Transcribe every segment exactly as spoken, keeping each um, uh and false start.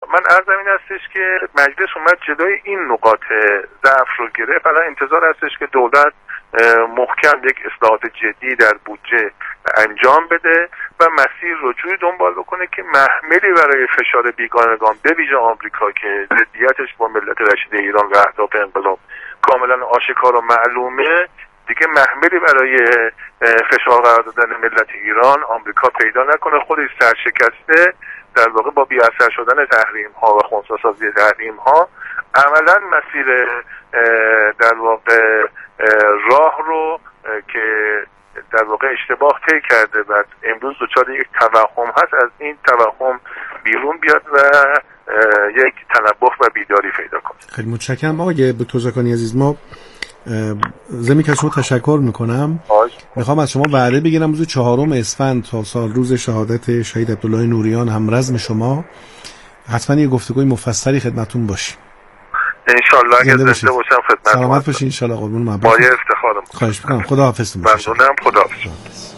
من عرضم این هستش که مجلس اومد جلوی این نقاط ضعف رو گرفت. الان انتظار هستش که دولت محکم یک اصلاحات جدی در بودجه انجام بده و مسیر رو جوری دنبال بکنه که محملی برای فشار بیگانگان به ویژه آمریکا که ضدیتش با ملت رشید ایران و اهداف انقلاب کاملا آشکار و معلومه، دیگه محملی برای فشار قرار دادن ملت ایران آمریکا پیدا نکنه. خودش سرشکسته در واقع با بی اثر شدن تحریم ها و خنثی‌سازی تحریم ها عملا مسیر در واقع راه رو که در واقع اشتباه طی کرده و امروز دچار یک توهم هست، از این توهم بیرون بیاد و یک تنبه و بیداری پیدا کنه. خیلی متشکرم آقای بوتوزاکانی عزیز. ما ضمن که از شما تشکر میکنم. میخوام از شما وعده بگیرم روز چهارم اسفند تا سال روز شهادت شهید عبدالله نوریان هم رزم شما حتما یه گفتگوی مفصلی خدمتون باشیم انشالله. اگه زنده باشم خدمت سلامت باشین انشالله. قربون محبت. با افتخارم. خواهش میکنم. خدا حافظ. ممنونم. خدا حافظ.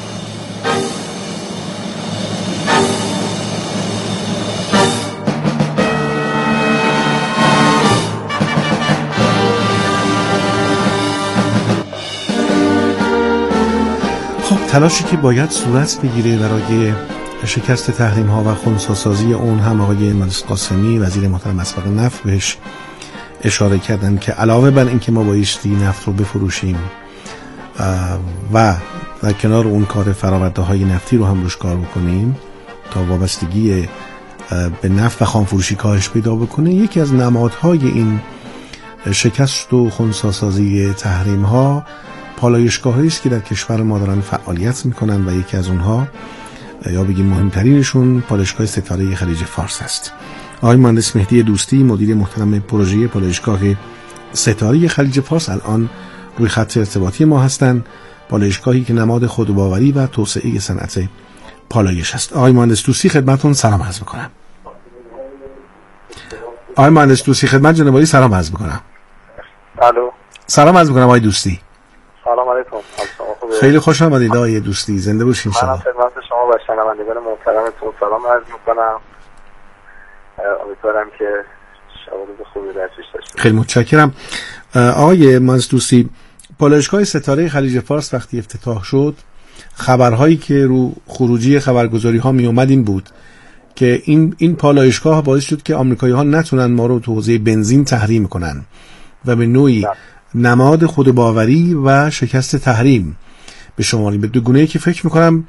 تلاشی که باید صورت بگیره برای شکست تحریم ها و خنثی‌سازی اون هم آقای مهندس قاسمی وزیر محترم اسبق نفت بهش اشاره کردن که علاوه بر اینکه ما بایستی نفت رو بفروشیم و در کنار اون کار فرآورده های نفتی رو هم روش کار بکنیم تا وابستگی به نفت و خامفروشی کاهش پیدا بکنه، یکی از نمادهای این شکست و خنثی‌سازی تحریم ها پالایشگاه‌هایی است که در کشور ما دارن فعالیت میکنن و یکی از اونها یا بگیم مهمترینشون پالایشگاه ستاره خلیج فارس است. آقای مهندس مهدی دوستی مدیر محترم پروژه پالایشگاه ستاره خلیج فارس الان روی خط ارتباطی ما هستند. پالایشگاهی که نماد خودباوری و توسعه صنعت پالایش است. آقای مهندس دوستی خدمتتون سلام عرض میکنم. آقای مهندس دوستی خدمت جناب عالی سلام عرض میکنم. الو. سلام عرض میکنم آقای دوستی. سلام علیکم. خیلی خوش آمدید آقای دوستی. زنده باشین. من خدمت شما و شنوندگان محترمتون سلام عرض میکنم. امیدوارم که شب و روز خوبی در پیش داشته. خیلی متشکرم. آقای مهندس دوستی، پالایشگاه ستاره خلیج فارس وقتی افتتاح شد خبرهایی که رو خروجی خبرگزاری ها می اومد این بود که این این پالایشگاه باعث شد که آمریکایی ها نتونن ما رو تو حوزه بنزین تحریم کنن و به نوعی نماد خودباوری و شکست تحریم به شماری به دو گونه‌ای که فکر میکنم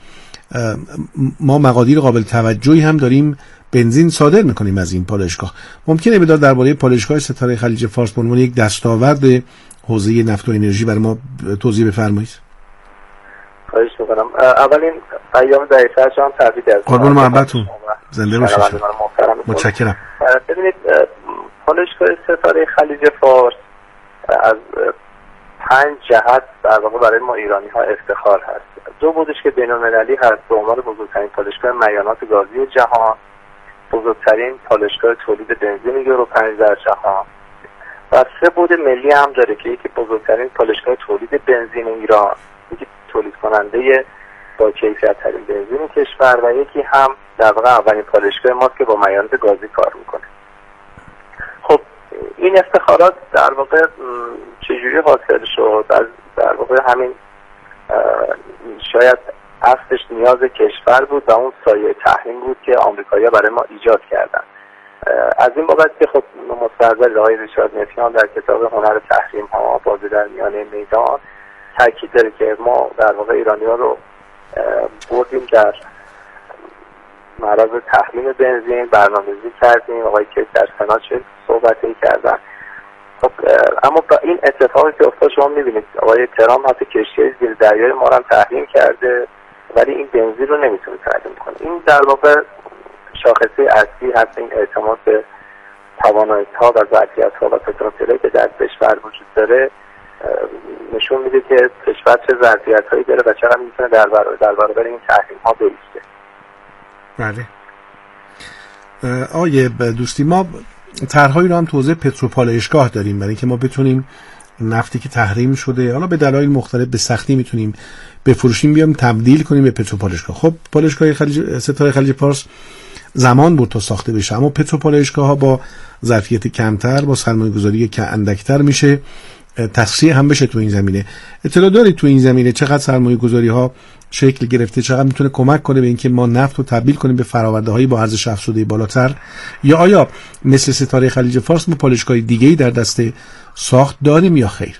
ما مقادیر قابل توجهی هم داریم بنزین صادر میکنیم از این پالایشگاه. ممکنه بدار درباره پالایشگاه ستاره خلیج فارس به عنوان یک دستاورد حوزه نفت و انرژی برای ما توضیح بفرمایید؟ خواهش میکنم. اولین ایام دقیقه شما تبریک از قربون محبتتون. زنده باشید. متشکرم. ببینید پالایشگاه ستاره خلیج فارس از پنج جهت در واقع برای ما ایرانی ها افتخار هست. دو بودش که بین المللی هست به عنوان بزرگترین پالایشگاه معاینات گازی جهان، بزرگترین پالایشگاه تولید بنزین یورو پنج در جهان و سه بود ملی هم داره که یکی بزرگترین پالایشگاه تولید بنزین ایران، یکی تولید کننده با کیفیت ترین بنزین کشور و یکی هم در واقع اولین پالایشگاه ماست که با معاینات گازی کار میکنه. خب این افتخارات در واقع چجوری حاصل شد؟ از در واقع همین شاید اصلش نیاز کشور بود و اون سایه تحریم بود که آمریکایی‌ها برای ما ایجاد کردن. از این بابت که خب مستقل آقای ریچارد نفیان در کتاب هنر تحریم ها بازی در میانه میدان تاکید داره که ما در واقع ایرانی‌ها رو بردیم در معرض تحریم بنزین، برنامه‌ریزی کردیم. آقای کیس در سنا چه صحبتی کردن. خب اما با این اتفاقی که افتاد شما می‌بینید آقای ترامپ حتی کشتی زیر دریای ما هم تحریم کرده ولی این بنزین رو نمیتونه تحریم کنه. این در واقع شاخصه اصلی هست این اعتماد به توانایی‌ها و ظرفیت‌ها و پتانسیلی که در کشور وجود داره نشون میده که کشور چه ظرفیت‌هایی داره و چقدر میتونه در برابر در برابر این تحریم‌ها بایسته. بله. آیه دوستی ما طرحهایی رو هم تو حوزه پتروپالایشگاه داریم برای اینکه ما بتونیم نفتی که تحریم شده حالا به دلایل مختلف به سختی میتونیم بفروشیم بیام تبدیل کنیم به پتروپالایشگاه. خب پالایشگاه خلیج ستاره خلیج فارس زمان بود تا ساخته بشه، اما پتروپالایشگاه‌ها با ظرفیت کمتر، با سرمایه‌گذاری که اندکتر میشه تسریع هم بشه تو این زمینه. اطلاع دارید تو این زمینه چقدر سرمایه‌گذاری‌ها شکل گرفته، چقدر میتونه کمک کنه به اینکه ما نفت رو تبدیل کنیم به فرآورده‌هایی با ارزش افزوده بالاتر، یا آیا مثل ستاره خلیج فارس ما پالایشگاه دیگه‌ای در دست ساخت داریم یا خیر؟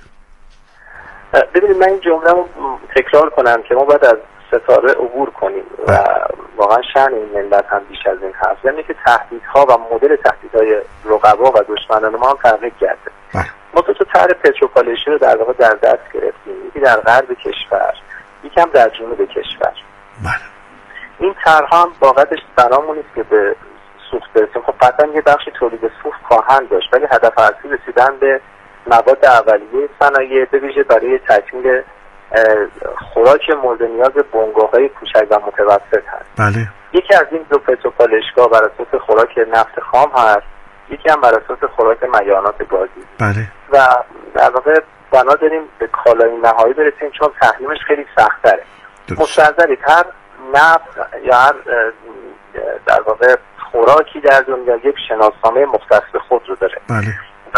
ببینید من این جمله رو تکرار کنم که ما باید از ستاره عبور کنیم و واقعا شأن این ملت هم بیش از این هست، یعنی که تهدیدها و مدل تهدیدهای رقبا و دشمنان ما هم تغییر کرده. ما تو طرح پتروپالایشی رو در واقع در دست گرفتیم، یکی در غرب کشور، یکم در جنوب کشور. بله. این طرح هم واقعش برامون نیست که به سوخت برسیم، خب قطعا یه بخشی تولید سوخت خواهند داشت، ولی هدف اصلی رسیدن به مواد اولیه صنایع به ویژه برای تکمیل خوراک مورد نیاز بنگاه‌های کوچک و متوسط هست. بله. یکی از این دو پتروپالایشگاه بر اساس خوراک نفت خام هست، یکی هم بر اساس خوراک معدنیات گازی. بله. و در واقع بنا داریم به کالای نهایی برسیم چون تحریمش خیلی سخت‌تره. مستحضرید هر نفت یا هر در واقع خوراکی در دنیا یک شناسنامه مختص به خود رو داره. بله. و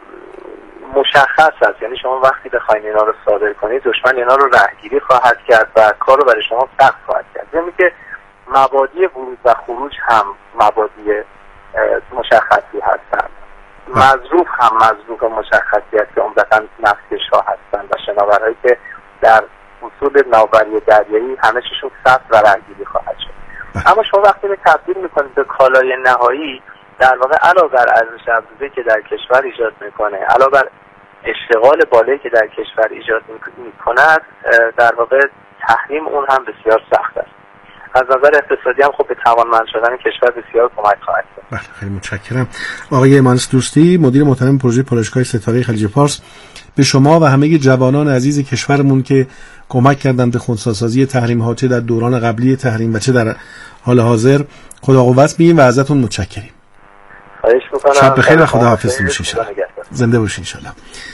مشخص است، یعنی شما وقتی بخواید اینا رو صادر کنید دشمن اینا رو رهگیری خواهد کرد و کار رو برای شما سخت خواهد کرد. یعنی که مبادی ورود و خروج هم مبادی مشخصی هستند، مظروف هم مظروف مشخصی هست که عمدتاً نفتکش‌ها هستند و شناورهایی که در اصول ناوبری دریایی همه چیشون ثبت و رهگیری خواهد شد. اما شما وقتی رو تبدیل میکنید به کالای نهایی، در واقع علاوه بر ارزش افزوده که در کشور ایجاد میکنه، علاوه بر اشتغال بالایی که در کشور ایجاد میکند، در واقع تحریم اون هم بسیار سخت است. از نظر اقتصادی هم خب به توانمند شدن کشور بسیار کمک خواهد کرد. بله، خیلی متشکرم. آقای مهندس دوستی، مدیر محترم پروژه پالایشگاه ستاره خلیج فارس، به شما و همه جوانان عزیز کشورمون که کمک کردند به خنثی‌سازی تحریم ها، چه در دوران قبلی تحریم و چه در حال حاضر، خدا قوت میگیم و ازتون متشکریم. خواهش می‌کنم. شب بخیر و خداحافظ باشین. زنده باشین ان شاء الله.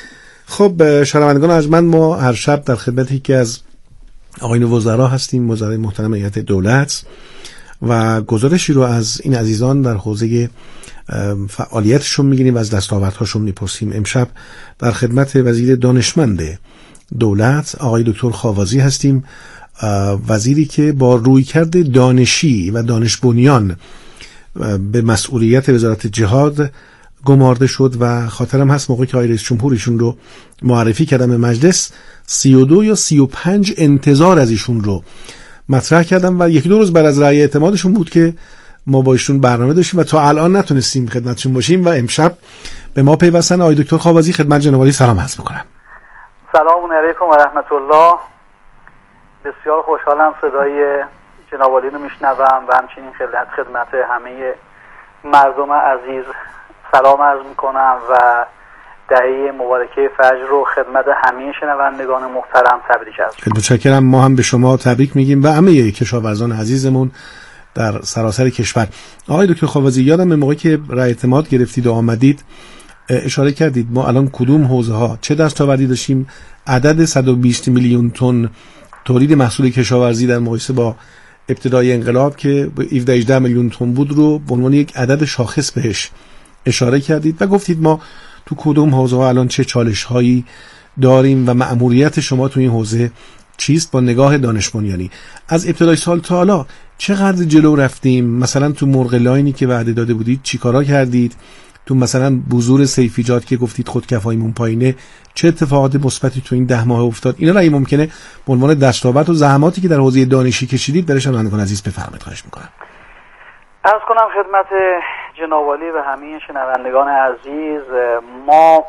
خب شنوندگان ارجمند، ما هر شب در خدمت یکی از آقایون وزرا هستیم، وزرای محترم هیئت دولت، و گزارشی رو از این عزیزان در حوزه فعالیتشون میگیریم و از دستاوردهاشون میپرسیم. امشب در خدمت وزیر دانشمند دولت آقای دکتر خاوازی هستیم، وزیری که با رویکرد دانشی و دانش بنیان به مسئولیت وزارت جهاد گمارده شد و خاطرم هست موقعی که آقای رئیس جمهور ایشون رو معرفی کردم به مجلس، سی و دو یا سی و پنج انتظار از ایشون رو مطرح کردم و یکی دو روز بعد از رأی اعتمادشون بود که ما با ایشون برنامه داشتیم و تا الان نتونستیم خدمتشون باشیم و امشب به ما پیوستن. آقای دکتر خاوازی، خدمت جناب عالی سلام عرض می‌کنم. سلام علیکم و رحمت الله. بسیار خوشحالم صدای جناب عالی رو میشنوم و همچنین خدمت خدمت همه مردم عزیز سلام عرض میکنم و دهه مبارکه فجر رو خدمت همه شنوندگان محترم تبریک عرض می‌کنم. متشکرم. ما هم به شما تبریک میگیم و همه کشاورزان عزیزمون در سراسر کشور. آقای دکتر خاوازی، یادم به موقعی که رأی اعتماد گرفتید و آمدید اشاره کردید ما الان کدوم حوزه ها چه دستاوردی داشتیم. عدد صد و بیست میلیون تن تولید محصول کشاورزی در مقایسه با ابتدای انقلاب که هفده هجده میلیون تن بود رو به عنوان یک عدد شاخص بهش اشاره کردید و گفتید ما تو کدوم حوزه ها الان چه چالش هایی داریم و مأموریت شما تو این حوزه چیست با نگاه دانش بنیانی. از ابتدای سال تا حالا چقدر جلو رفتیم؟ مثلا تو مرغ لاینی که وعده داده بودید چیکارا کردید؟ تو مثلا بذور سیفیجات که گفتید خودکفاییمون پایینه چه اتفاقات مثبتی تو این ده ماه افتاد؟ اینا رو اگه ممکنه به عنوان دستاورد و زحماتی که در حوزه دانشی کشیدید برای شنوندگان عزیز بفرمایید، خواهش می‌کنم. عرض کنم خدمت جناب عالی و همه شنوندگان عزیز، ما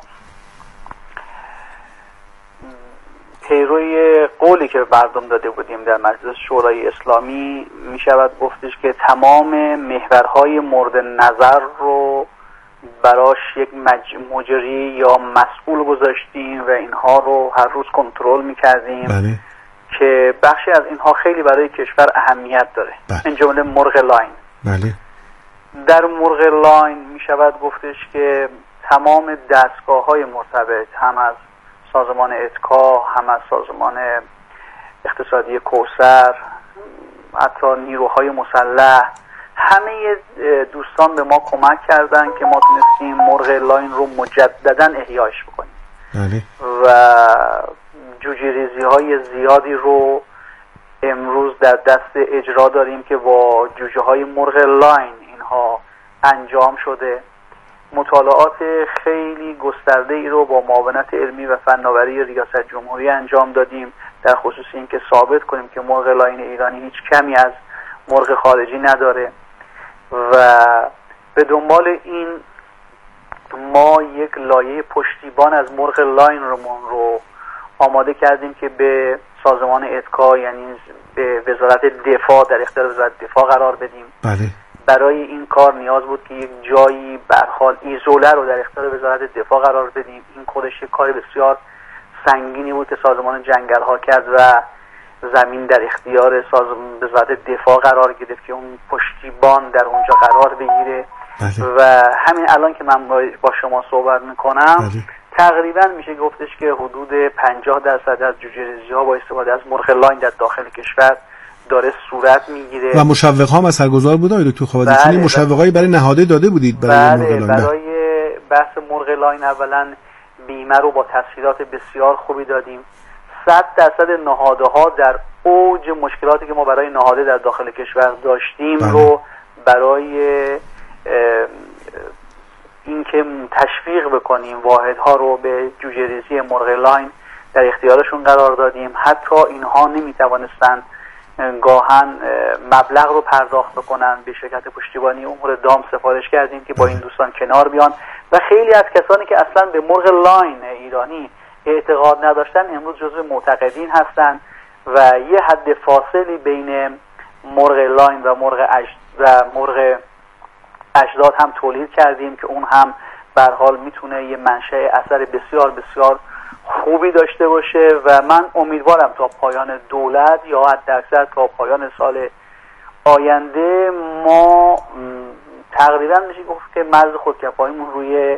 پیروی قولی که مردم داده بودیم در مجلس شورای اسلامی می شود گفتش که تمام محورهای مورد نظر رو براش یک مجری یا مسئول گذاشتیم و اینها رو هر روز کنترل می کردیم. بله. که بخشی از اینها خیلی برای کشور اهمیت داره. بله. این جمله مرغ لاین. بله. در مرغ لاین می شود گفتش که تمام دستگاه های مرتبط، هم از سازمان اتکا، هم از سازمان اقتصادی کوثر، حتی نیروهای مسلح، همه دوستان به ما کمک کردن که ما تونستیم مرغ لاین رو مجددا احیاش بکنیم بله. و جوجه ریزی های زیادی رو امروز در دست اجرا داریم که با جوجه های مرغ لاین اینها انجام شده. مطالعات خیلی گسترده ای رو با معاونت علمی و فناوری ریاست جمهوری انجام دادیم در خصوص این که ثابت کنیم که مرغ لاین ایرانی هیچ کمی از مرغ خارجی نداره و به دنبال این ما یک لایه پشتیبان از مرغ لاین رو آماده کردیم که به سازمان اتکا یعنی به وزارت دفاع در اختیار وزارت دفاع قرار بدیم. بله. برای این کار نیاز بود که یک جایی به هر حال ایزوله رو در اختیار وزارت دفاع قرار بدیم. این خودش یک کار بسیار سنگینی بود که سازمان جنگل ها کرد و زمین در اختیار سازمان وزارت دفاع قرار گرفت که اون پشتیبان در اونجا قرار بگیره. بله. و همین الان که من با شما صحبت میکنم بله. تقریبا میشه گفتش که حدود پنجاه درصد از جوجه ریزی ها با استفاده از مرغ لاین در داخل کشور داره صورت میگیره و مشوق ها هم اثرگذار بود آقای دکتر خوابادی؟ بله. مشوقایی برای نهاده داده بودید برای بله. مرغ لاین؟ برای بحث مرغ لاین اولا بیمه رو با تسهیلات بسیار خوبی دادیم. صد درصد نهاده ها در اوج مشکلاتی که ما برای نهاده در داخل کشور داشتیم بله. رو برای اینکه تشویق بکنیم واحدها رو به جوجه ریزی مرغ لاین در اختیارشون قرار دادیم. حتی اینها نمیتوانستند گاهن مبلغ رو پرداخت بکنن. به شرکت پشتیبانی امور دام سفارش کردیم که با این دوستان کنار بیان و خیلی از کسانی که اصلا به مرغ لاین ایرانی اعتقاد نداشتن امروز جزو معتقدین هستن و یه حد فاصلی بین مرغ لاین و مرغ اجد و مرغ اجداد هم تولید کردیم که اون هم به هر حال میتونه یه منشأ اثر بسیار بسیار خوبی داشته باشه و من امیدوارم تا پایان دولت یا حداکثر تا پایان سال آینده ما تقریبا میشه گفت که مرز خودکفاییمون روی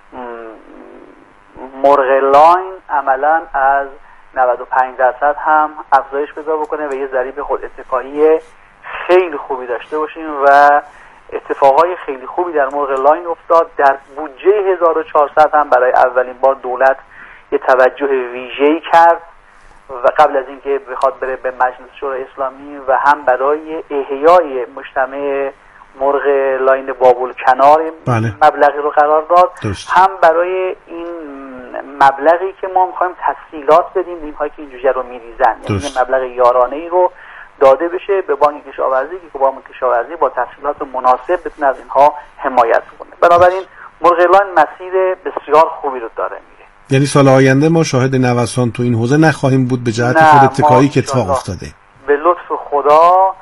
مرغ لاین عملا از نود و پنج درصد هم افزایش پیدا بکنه و یه ضریب خود اتکایی خیلی خوبی داشته باشیم و اتفاقای خیلی خوبی در مرغ لاین افتاد. در بودجه هزار و چهارصد هم برای اولین بار دولت یه توجه ویژه‌ای کرد و قبل از اینکه بخواد بره به مجلس شورای اسلامی و هم برای احیای مجتمع مرغ لاین بابل کنار بله. مبلغی رو قرار داد داشت. هم برای این مبلغی که ما می‌خوایم تسهیلات بدیم به اینهایی که این جوجه رو می‌ریزن، یعنی مبلغ یارانه‌ای رو داده بشه به بانک کشاورزی که بانک کشاورزی با تسهیلات مناسب بتونه از اینها حمایت کنه. بنابراین مرغ لاین مسیر بسیار خوبی رو داره میره. یعنی سال آینده ما شاهد نوسان تو این حوزه نخواهیم بود به جهت خود اتکایی که اتفاق افتاده. به لطف خدا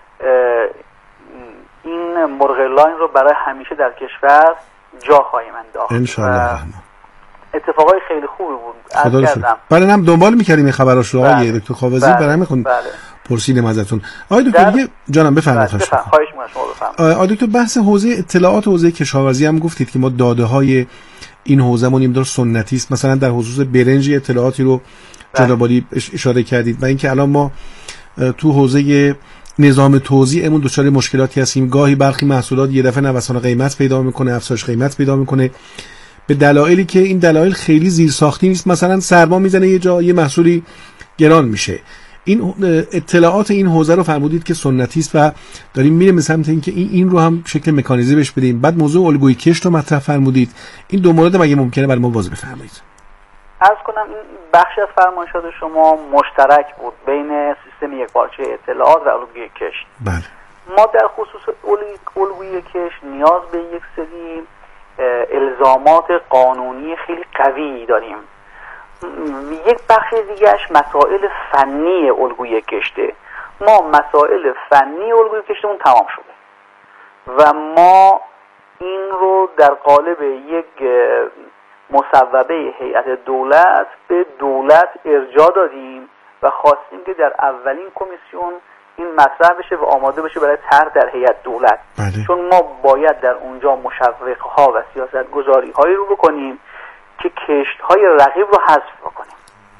این مرغ لاین رو برای همیشه در کشور جا خواهیم انداخت ان شاء الله الرحمن. اتفاقای خیلی خوبی بود. خدا رو شکر. بله هم دنبال می‌کردیم این خبراش رو آقای دکتر خوابادی برای میخوام بله. پرسیدم ازتون. آقای دکتر در... یه جانم بفرمایید. خواهش می‌کنم شما بفرمایید. آقای دکتر بحث حوزه اطلاعات حوزه کشاورزی هم گفتید که ما داده‌های این حوزهمون این دور سنتی است. مثلا در خصوص برنج اطلاعاتی رو جناب عالی اشاره کردید و اینکه الان ما تو حوزه نظام توزیعمون دچار مشکلاتی هستیم. گاهی برخی محصولات یه دفعه نوسان قیمت پیدا میکنه، افزایش قیمت پیدا میکنه به دلایلی که این دلایل خیلی زیرساختی نیست. مثلا سرما میزنه یه جا، یه محصولی گران میشه. این اطلاعات این حوزه رو فرمودید که سنتی است و داریم میریم به سمت اینکه این این رو هم شکل مکانیزه بهش بدیم. بعد موضوع الگوی کشت رو مطرح فرمودید. این دو مورد مگه ممکنه برای ما واضح بفرمایید؟ عرض کنم این بخش از فرمایشات شما مشترک بود بین سیستم یکپارچه اطلاعات و الگوی کشت. بله. ما در خصوص الگوی کشت نیاز به یک سری الزامات قانونی خیلی قوی داریم. یک بخش دیگهش مسائل فنی الگوی کشته. ما مسائل فنی الگوی کشتمون تمام شده و ما این رو در قالب یک مصوبه هیئت دولت به دولت ارجاع دادیم و خواستیم که در اولین کمیسیون این مطرح بشه و آماده بشه برای طرح در هیئت دولت. بله. چون ما باید در اونجا مشوق‌ها و سیاست‌گذاری‌هایی رو بکنیم که کشت‌های رقیب رو حذف بکنیم.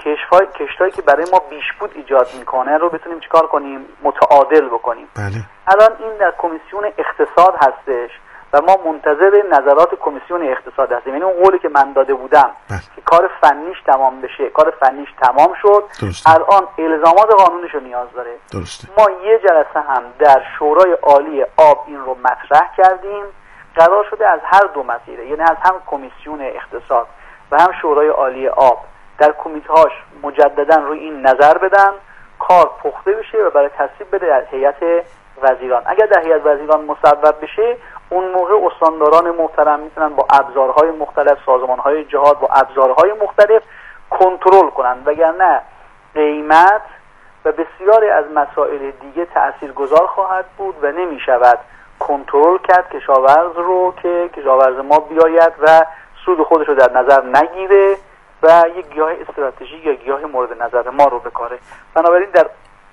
کشفای کشتایی که برای ما بیشبود ایجاد میکنه رو بتونیم چیکار کنیم؟ متعادل بکنیم. بله. الان این در کمیسیون اقتصاد هستش و ما منتظر نظرات کمیسیون اقتصاد هستیم. یعنی اون قولی که من داده بودم بله. که کار فنیش تمام بشه، کار فنیش تمام شد. درسته. الان الزامات قانونیشو نیاز داره. درسته. ما یه جلسه هم در شورای عالی آب این رو مطرح کردیم. قرار شده از هر دو مسیره، یعنی از هم کمیسیون اقتصاد و هم شورای عالی آب در کمیته‌هاش مجددا روی این نظر بدن، کار پخته بشه و برای تصویب بده در هیئت وزیران. اگر در هیئت وزیران مصوب بشه، اون موقع استانداران محترم میتونن با ابزارهای مختلف، سازمانهای جهاد با ابزارهای مختلف کنترل کنن، وگرنه قیمت و بسیاری از مسائل دیگه تاثیرگذار خواهد بود و نمیشود کنترل کرد کشاورز رو که کشاورز ما بیاید و سود خودش رو در نظر نگیره و یک گیاه استراتژیک یا گیاه مورد نظر ما رو بکاره. بنابراین در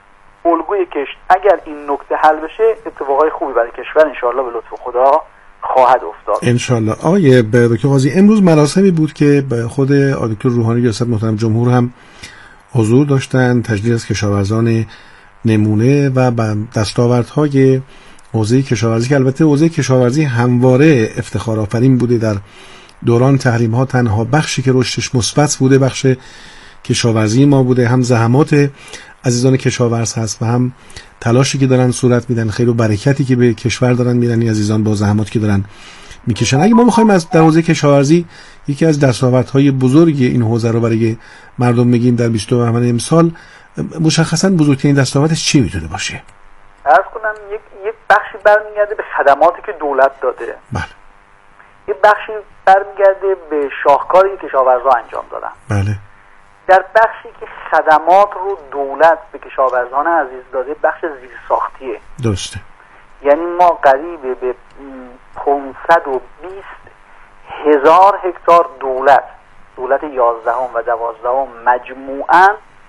الگوی کشت اگر این نکته حل بشه، اتفاقای خوبی برای کشور انشاءالله به لطف خدا خواهد افتاد. انشاءالله. آقای دکتر قاضی، امروز مراسمی بود که خود دکتر روحانی ریاست محترم جمهور هم حضور داشتن، تجلیل از کشاورزان نمونه و دستاوردهای حوزه کشاورزی که البته حوزه کشاورزی همواره افتخار آفرین بوده. در دوران تحریم ها تنها بخشی که رشدش مثبت بوده بخش کشاورزی ما بوده. هم زحمات عزیزان کشاورز هست و هم تلاشی که دارن صورت میدن، خیر و برکتی که به کشور دارن میدن این عزیزان با زحماتی که دارن میکشن. اگه ما میخوایم از در حوزه کشاورزی یکی از دستاوردهای بزرگ این حوزه رو برای مردم بگیم در بیست و دو بهمن امسال، مشخصا بزرگترین دستاوردش چی میتونه باشه؟ عرض کنم یک یک بخشی برمیگرده به خدماتی که دولت داده. بله. یک بخشی برمیگرده به شاهکاری که کشاورزا انجام دادن. بله. در بخشی که خدمات رو دولت به کشاورزان عزیز داده، بخش زیرساختیه. درسته. یعنی ما قریب به پانصد و بیست هزار هکتار دولت دولت یازدهم و دوازدهم مجموعاً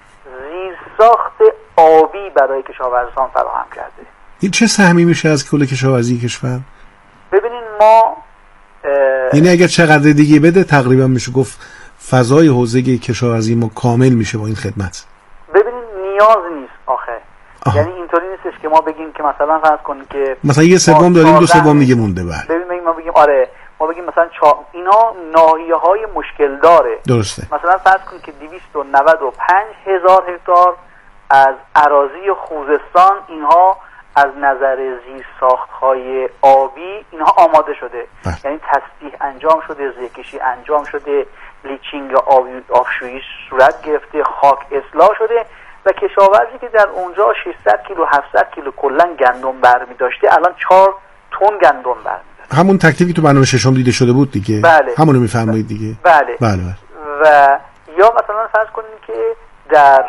زیرساخت آبی برای کشاورزان فراهم کرده. این چه سهمی میشه از کل کشاورزی کشور؟ ببینین ما یعنی اگر چقدر دیگه بده تقریبا میشه گفت فضای حوزه کشاورزی ما کامل میشه با این خدمت. ببینین نیاز نیست آخه. آه. یعنی اینطوری نیستش که ما بگیم که مثلا فرض کنیم که مثلا یه سوم داریم دو سوم دیگه مونده. بله. ببین ما بگیم آره ما بگیم مثلا چا... اینا ناحیه‌های مشکل داره. درسته. مثلا فرض کنید که دویست و نود و پنج هزار هکتار از اراضی خوزستان اینها از نظر زیرساخت‌های آبی اینها آماده شده. بله. یعنی تسطیح انجام شده، زیرکشی انجام شده، لیچینگ آبی آبشویی صورت گرفته، خاک اصلاح شده و کشاورزی که در اونجا ششصد کیلو هفتصد کیلو کلا گندم برمی داشته الان چهار تن گندم برمی داره. همون تکلیفی تو برنامه ششم دیده شده بود دیگه. بله. همونو میفرمایید دیگه. بله. بله بله. و یا مثلا فرض کنیم که در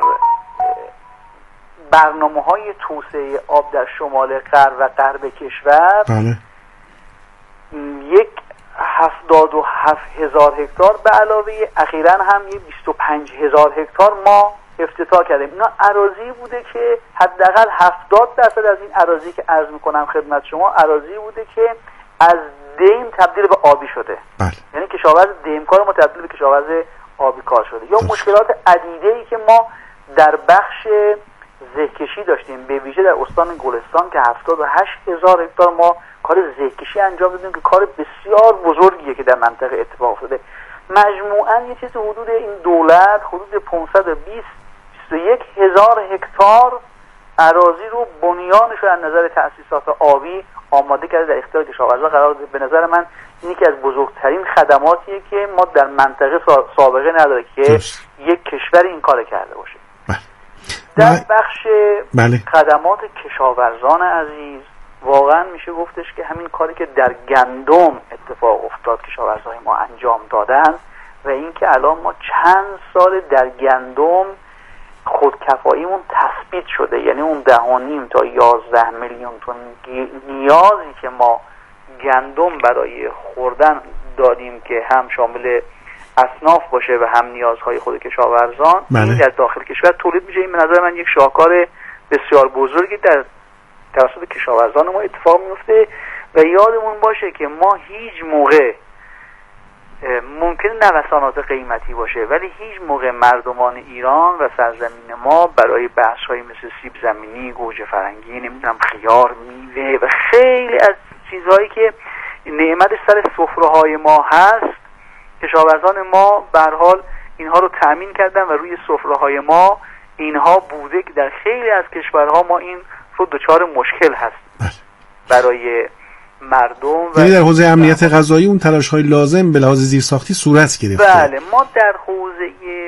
برنامه‌های توسعه آب در شمال غرب و غرب کشور بله. یک هفتاد و هفت هزار هکتار به علاوه اخیراً هم یک بیست و پنج هزار هکتار ما افتتاح کردیم. اینا اراضی بوده که حداقل هفتاد درصد از این اراضی که عرض میکنم خدمت شما اراضی بوده که از دیم تبدیل به آبی شده. بله. یعنی کشاورز دیمکار ما تبدیل به کشاورز آبی کار شده. یا مشکلات عدیده‌ای که ما در بخش زهکشی داشتیم، به ویژه در استان گلستان که هفتاد و هشت هزار هکتار ما کار زهکشی انجام دادیم که کار بسیار بزرگیه که در منطقه اتفاق افتاده. مجموعاً یه چیز حدود این دولت حدود پانصد و بیست بیست و یک هزار هکتار اراضی رو بنیانش رو از نظر تأسیسات آبی آماده کرده در اختیار کشاورزان قرار داده. به نظر من این یکی از بزرگترین خدماتیه که ما در منطقه سابقه نداره که درست. یک کشور این کار کرده باشه. بله. در بخش بله. خدمات کشاورزان عزیز واقعا میشه گفتش که همین کاری که در گندم اتفاق افتاد کشاورزای ما انجام دادن و اینکه الان ما چند سال در گندم خودکفاییمون تثبیت شده، یعنی اون ده و نیم تا یازده میلیون تن نیازی که ما گندم برای خوردن دادیم که هم شامل اصناف باشه و هم نیازهای خود کشاورزان این در داخل کشور تولید میشه. این به نظر من یک شاهکار بسیار بزرگی در توسط کشاورزان ما اتفاق میفته و یادمون باشه که ما هیچ موقع ممکنه نوسانات قیمتی باشه، ولی هیچ موقع مردمان ایران و سرزمین ما برای بحث‌های مثل سیب زمینی، گوجه فرنگی، نمیدونم خیار، میوه و خیلی از چیزهایی که نعمتش سر سفره‌های ما هست، کشاورزان ما به هر حال اینها رو تأمین کردن و روی سفره‌های ما اینها بوده که در خیلی از کشورها ما این رو دچار مشکل هست برای مردم. یعنی در حوزه امنیت غذایی اون تلاش‌های لازم به لحاظ زیرساختی صورت گرفته. بله، ما در حوزه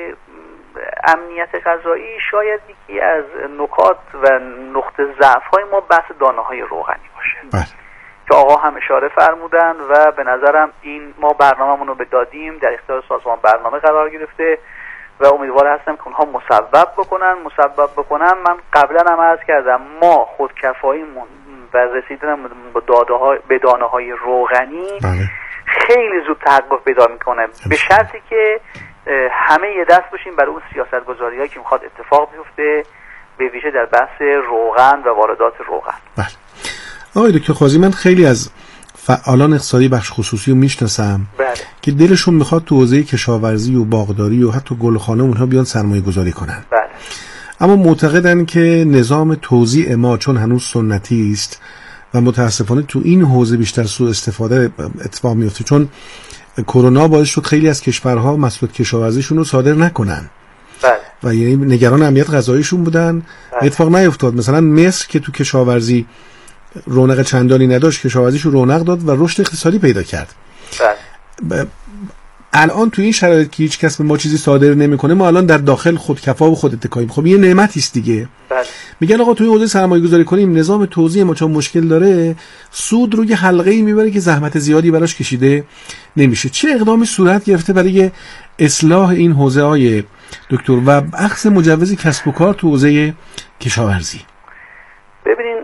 امنیت غذایی شاید یکی از نکات و نقطه ضعف‌های ما بحث دانه‌های روغنی باشه. بله. که آقا هم اشاره فرمودن و به نظرم این ما برنامه‌مون رو بدادیم در اختیار سازمان برنامه قرار گرفته و امیدوار هستم که اونها مسبب بکنن مسبب بکنن من قبلا هم عرض کردم ما خودکفاییمون و رسیدن به داده‌های به دانه‌های روغنی بله. خیلی زود تحقق پیدا میکنه، به شرطی که همه یه دست باشیم برای اون سیاست‌گذاری‌هایی که میخواد اتفاق بیفته، به ویژه در بحث روغن و واردات روغن. بله. آقای دکتر خوازی، من خیلی از فعالان اقتصادی بخش خصوصی رو میشناسم بله. که دلشون میخواد تو حوزه کشاورزی و باغداری و حتی گلخانه اونها بیان سرمایه گذاری کنن. بله. اما معتقدن که نظام توزیع ما چون هنوز سنتی است و متاسفانه تو این حوزه بیشتر سوء استفاده اتفاق میفته، چون کرونا باعث شد خیلی از کشورها محصولات کشاورزیشون رو صادر نکنن. بله. و یعنی نگران امنیت غذاییشون بودن. بله. اتفاق نیفتاد. مثلا مصر که تو کشاورزی رونق چندانی نداشت، کشاورزیش رو رونق داد و رشد اقتصادی پیدا کرد. بله. ب... الان تو این شرایط که هیچ کس به ما چیزی صادر نمیکنه، ما الان در داخل خودکفا و خود اتکاییم. خب یه نعمتی است دیگه. بله. میگن آقا توی حوزه سرمایه گذاری کنیم، نظام توزیع ما چون مشکل داره، سود رو یه حلقه‌ای میبره که زحمت زیادی براش کشیده نمیشه. چه اقدامی صورت گرفته برای اصلاح این حوزه های دکتر و اخذ مجوز کسب و کار تو حوزه کشاورزی؟ ببینین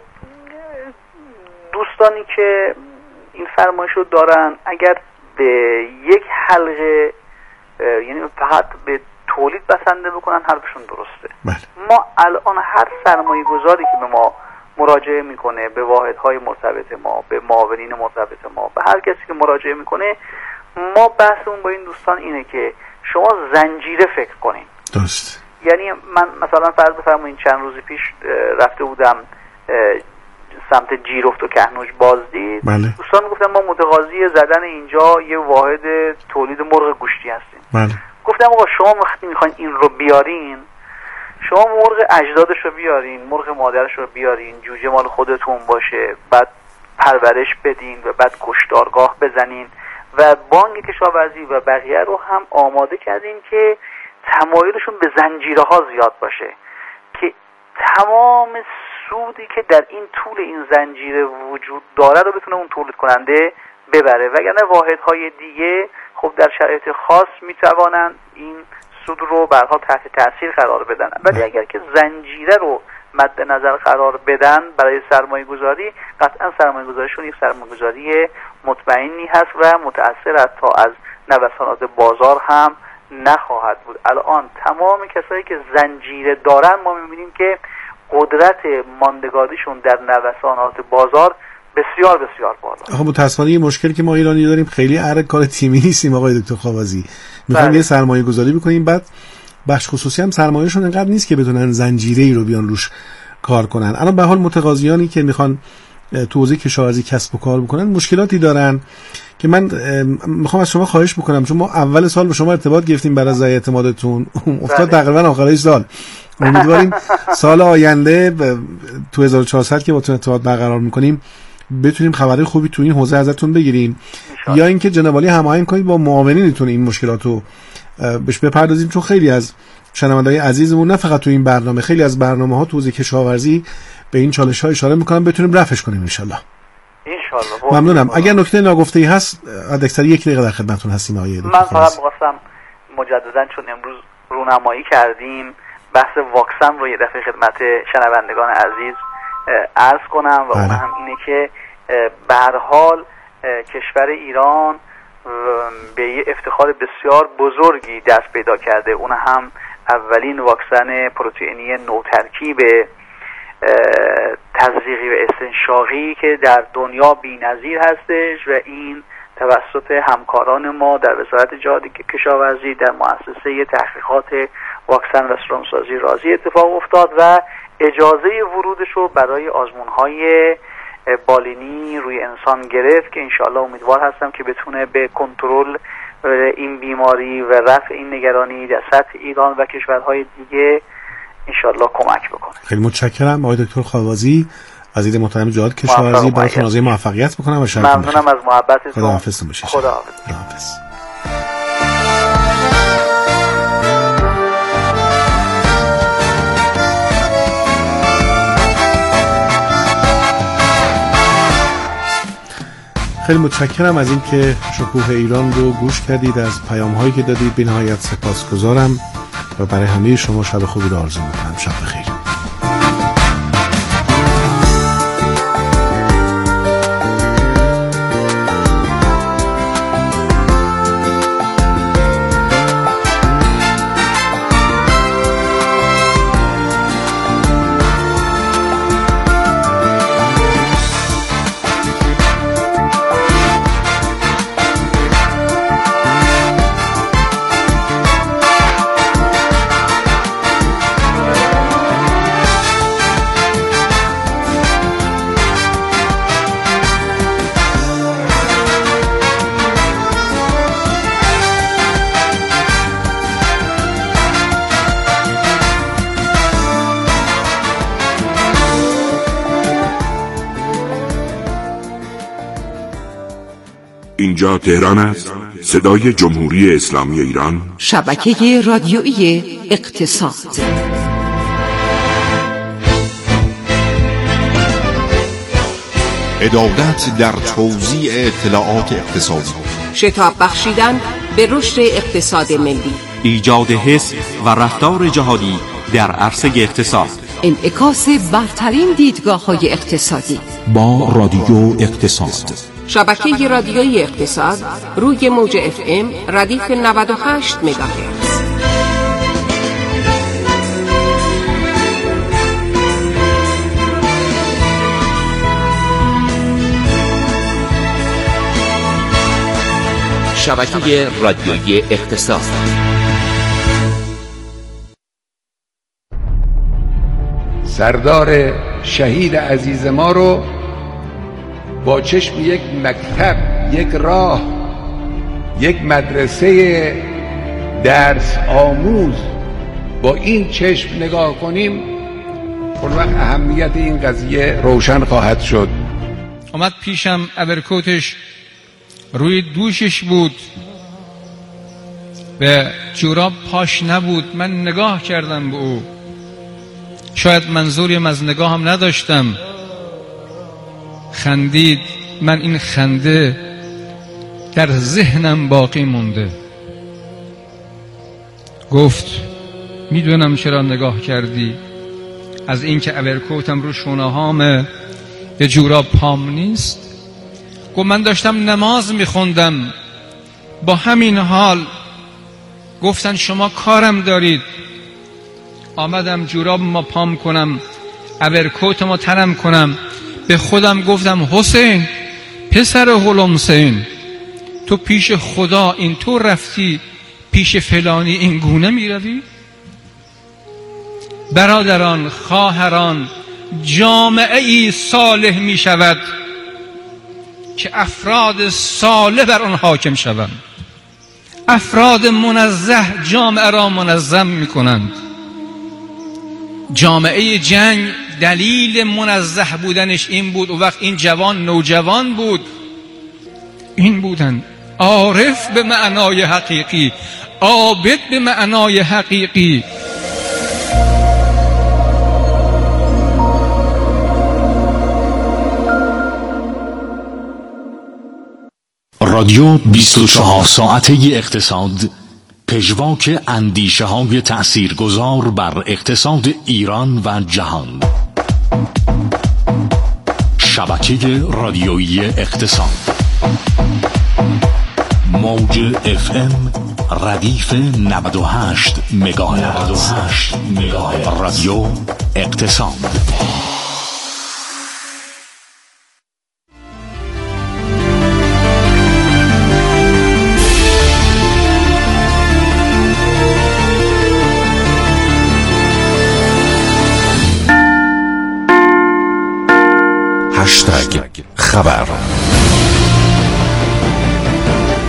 دوستانی که این فرمایش رو دارن اگر به یک حلقه یعنی فقط به تولید بسنده بکنن حرفشون درسته. بله. ما الان هر سرمایه گذاری که به ما مراجعه میکنه، به واحدهای مرتبط ما، به معاونین مرتبط ما، به هر کسی که مراجعه میکنه، ما بحثمون با این دوستان اینه که شما زنجیره فکر کنین. درست. یعنی من مثلا فرض بفرمایید چند روز پیش رفته بودم سمت جیرفت و کهنوج بازدید. بله. دوستان گفتن ما متقاضی زدن اینجا یه واحد تولید مرغ گوشتی هستیم. بله. گفتم آقا شما وقتی میخواین این رو بیارین، شما مرغ اجدادش رو بیارین، مرغ مادرش رو بیارین، جوجه مال خودتون باشه، بعد پرورش بدین و بعد کشتارگاه بزنین و بانک کشاورزی و بقیه رو هم آماده کردین که تمایلشون به زنجیره ها زیاد باشه که تمام سودی که در این طول این زنجیره وجود داره رو بتونه اون تولید کننده ببره، وگرنه واحدهای دیگه خب در شرایط خاص میتوانند این سود رو برها تحت تاثیر قرار بدن، ولی اگر که زنجیره رو مد نظر قرار بدن برای سرمایه گذاری، قطعا سرمایه گذاریشون یک سرمایه گذاری مطمئنی هست و متأثر حتی از نوسانات بازار هم نخواهد بود. الان تمام کسایی که زنجیره دارن ما میبینیم که قدرت ماندگاریشون در نوسانات بازار بسیار بسیار بالا. آخه متأسفانه یه مشکلی که ما ایرانی داریم، خیلی اره کار تیمی نیستیم آقای دکتر خوازی. میخوایم بله. یه سرمایه گذاری بکنیم، بعد بخش خصوصی هم سرمایه‌شون انقدر نیست که بتونن زنجیره‌ای رو بیان روش کار کنن. الان به حال متقاضیانی که میخوان تو حوزه کشاورزی کسب و کار بکنن مشکلاتی دارن که من میخوام از شما خواهش بکنم، چون ما اول سال به شما ارتباط گرفتیم برای ضایع اعتمادتون، افتاد تقریبا آخرای سال. امیدواریم سال آینده تو هزار و چهارصد که باتون ارتباط برقرار میکنیم بتونیم خبرهای خوبی تو این حوزه ازتون بگیریم، یا اینکه جناب عالی هماهنگ کنید با معاونینتون این مشکلات رو بهش بپردازیم، چون خیلی از شنونده‌های عزیزمون نه فقط تو این برنامه، خیلی از برنامه‌ها تو حوزه کشاورزی به این چالش‌ها اشاره می‌کنن، بتونیم رفعش کنیم ان شاءالله. ان شاءالله. ممنونم. اگر نکته ناگفته‌ای هست حداکثر یک دقیقه در خدمتتون هستیم آقای دکتر. من فقط می‌خواستم مجدداً چون امروز رونمایی کردیم بحث واکسن رو یه دفعه خدمت شنوندگان عزیز عرض کنم و اون هم اینه که به هر حال کشور ایران به یه افتخار بسیار بزرگی دست پیدا کرده، اون هم اولین واکسن پروتئینی نوترکیب تزریقی و استنشاقی که در دنیا بی‌نظیر هستش و این توسط همکاران ما در وزارت جهاد کشاورزی در مؤسسه تحقیقات واکسن و سرمسازی رازی اتفاق افتاد و اجازه ورودش رو برای آزمون‌های بالینی روی انسان گرفت که انشاءالله امیدوار هستم که بتونه به کنترل این بیماری و رفع این نگرانی در سطح ایران و کشورهای دیگه انشاءالله کمک بکنه. خیلی متشکرم آقای دکتر خالبازی، وزیر محترم جهاد کشاورزی. براتون آرزوی موفقیت می‌کنم و شرایط ممنونم از محبتتون. خداحافظ باشید. خداحافظ. خداحافظ. خیلی متشکرم از اینکه شکوه ایران رو گوش کردید، از پیام هایی که دادید. بی نهایت سپاسگزارم و برای همه شما شب خوبی رو آرزو میکنم. شب بخیر. اینجا تهران است، صدای جمهوری اسلامی ایران، شبکه رادیویی اقتصاد. عدالت در توزیع اطلاعات اقتصادی، شتاب بخشیدن به رشد اقتصاد ملی، ایجاد حس و رفتار جهادی در عرصه اقتصاد، انعکاس برترین دیدگاه‌های اقتصادی با رادیو اقتصاد. شبکه رادیویی اقتصاد روی موج اف ام ردیف نود و هشت مگاهرتز. شبکه رادیویی اقتصاد. سردار شهید عزیز ما رو با چشم یک مکتب، یک راه، یک مدرسه درس آموز با این چشم نگاه کنیم، اون وقت اهمیت این قضیه روشن خواهد شد. اومد پیشم، ابرکوتش روی دوشش بود، به جوراب پاش نبود. من نگاه کردم به او، شاید منظوریم از نگاهم نداشتم. خندید. من این خنده در ذهنم باقی مونده. گفت میدونم چرا نگاه کردی، از اینکه ابرکوتم رو شونه‌هامه، یه جوراب پام نیست. گفت من داشتم نماز میخوندم، با همین حال گفتن شما کارم دارید، آمدم جوراب ما پام کنم، ابرکوت ما تنم کنم. به خودم گفتم حسین، پسر هلمسین، تو پیش خدا این تو رفتی، پیش فلانی این گونه می روی؟ برادران، خواهران، جامعه ای صالح می شود که افراد صالح بر آن حاکم شوند. افراد منزه جامعه را منظم می کنند. جامعه جنگ دلیل منزه بودنش این بود، و وقت این جوان نوجوان بود، این بودن عارف به معنای حقیقی، عابد به معنای حقیقی. رادیو بیست و چهار ساعته اقتصاد، پژواک اندیشه های تأثیرگذار بر اقتصاد ایران و جهان. شبکه رادیویی اقتصاد، موج اف ام ردیف نود و هشت مگاهرتز. رادیو اقتصاد.